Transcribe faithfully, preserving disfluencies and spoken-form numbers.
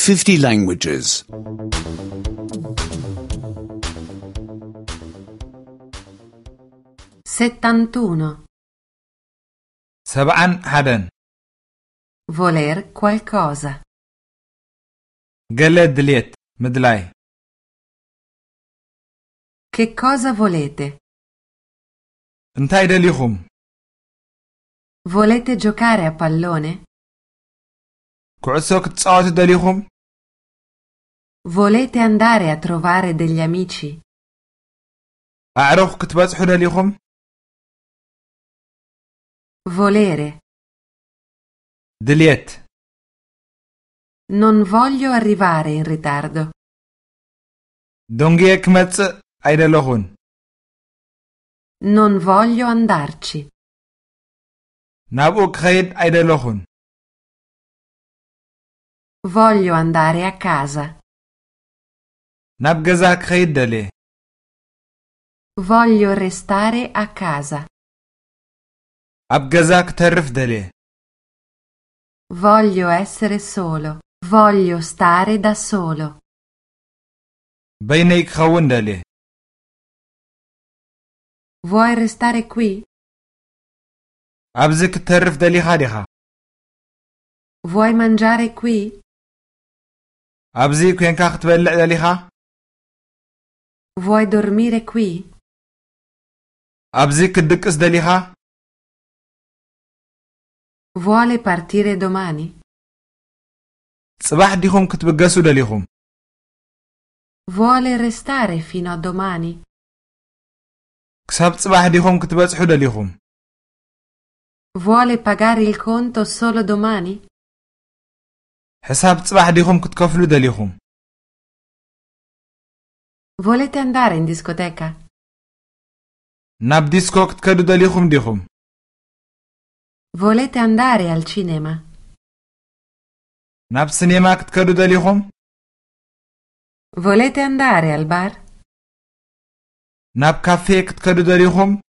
fifty languages. settantuno. سبعا حدن Voler qualcosa. قلت دليت مدلاي Che cosa volete? انتاي دليخم Volete giocare a pallone? كعسو كتصاوت دليخم Volete andare a trovare degli amici? أعرف كتبصحو دليخم Volere. دليت Non voglio arrivare in ritardo. دونجي كمتص أيدلخون Non voglio andarci. نابو كخيد أيدلخون Voglio andare a casa. ناب جزا كخيد دلي Voglio restare a casa. أب جزا كترف دلي Voglio essere solo. Voglio stare da solo. بينيك خون دلي Vuoi restare qui? أبزك كترف دلي خادخة Vuoi mangiare qui? أبزي كوينكا ختبلع دليخة Vuoi dormire qui? أبزي كدكس دليخة Vuole partire domani? صباح ديخم كتبقسو دليخم Vuole restare fino a domani? كساب صباح ديخم كتبصحو دليخم Vuole pagare il conto solo domani? حساب صباح ديخم كتكفلو دليخم Volete andare in discoteca? ناب ديسكو كتكدو دليخم ديخم Volete andare al cinema? ناب سينما كتكدو دليخم Volete andare al bar? ناب كافيه كتكدو دليخم